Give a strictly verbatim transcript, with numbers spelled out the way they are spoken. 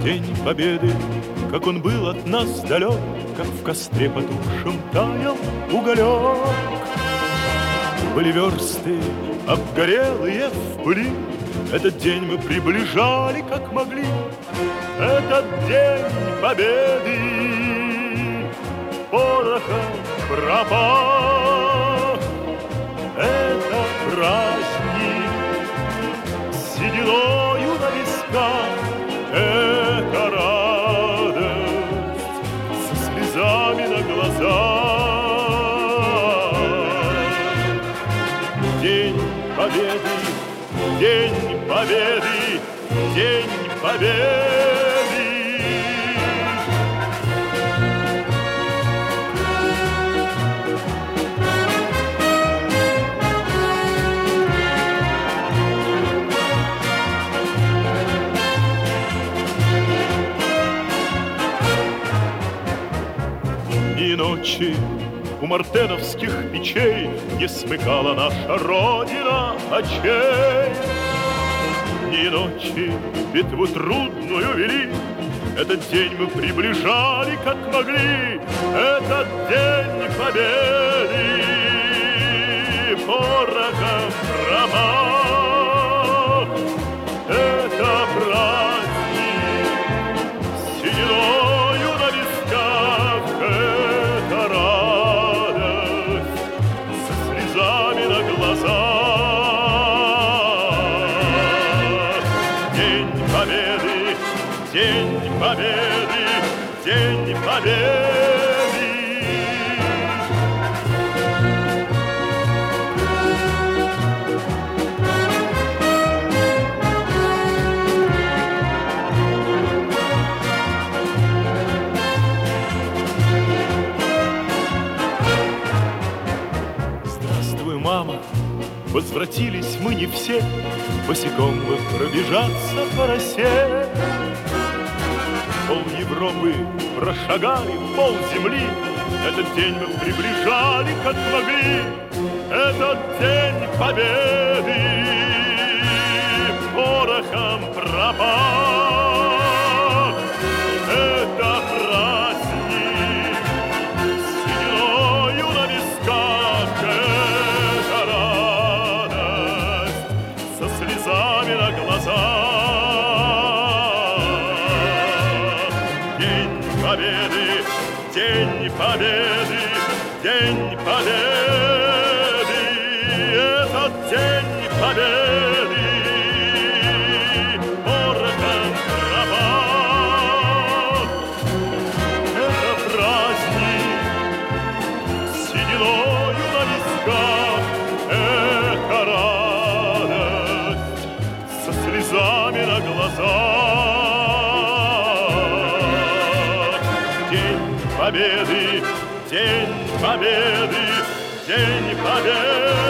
День Победы, как он был от нас далек, как в костре потухшем таял уголек. Были версты обгорелые в пыли, этот день мы приближали, как могли. Этот день Победы порохом пропах. Это праздник сединою на висках, это радость со слезами на глазах. День Победы, День Победы, День Победы. И ночи у мартеновских печей не смыкала наша Родина очей. Ни ночи битву трудную вели, этот день мы приближали, как могли. Этот день Победы порохом пропах. Это праздник сединою на висках, это радость со слезами на глазах. День Победы, День Победы, День Победы. Здравствуй, мама, возвратились мы не все, босиком бы пробежаться по росе. Пол Европы прошагали, пол земли, этот день мы приближали, как могли. Этот день Победы порохом пропах. Это праздник сединою на висках, это радость со слезами на глазах. День Победы, День Победы, День Победы, этот День Победы порохом пропах. Это праздник сединою на висках, это радость со слезами на глазах. День Победы, День Победы, День Победы.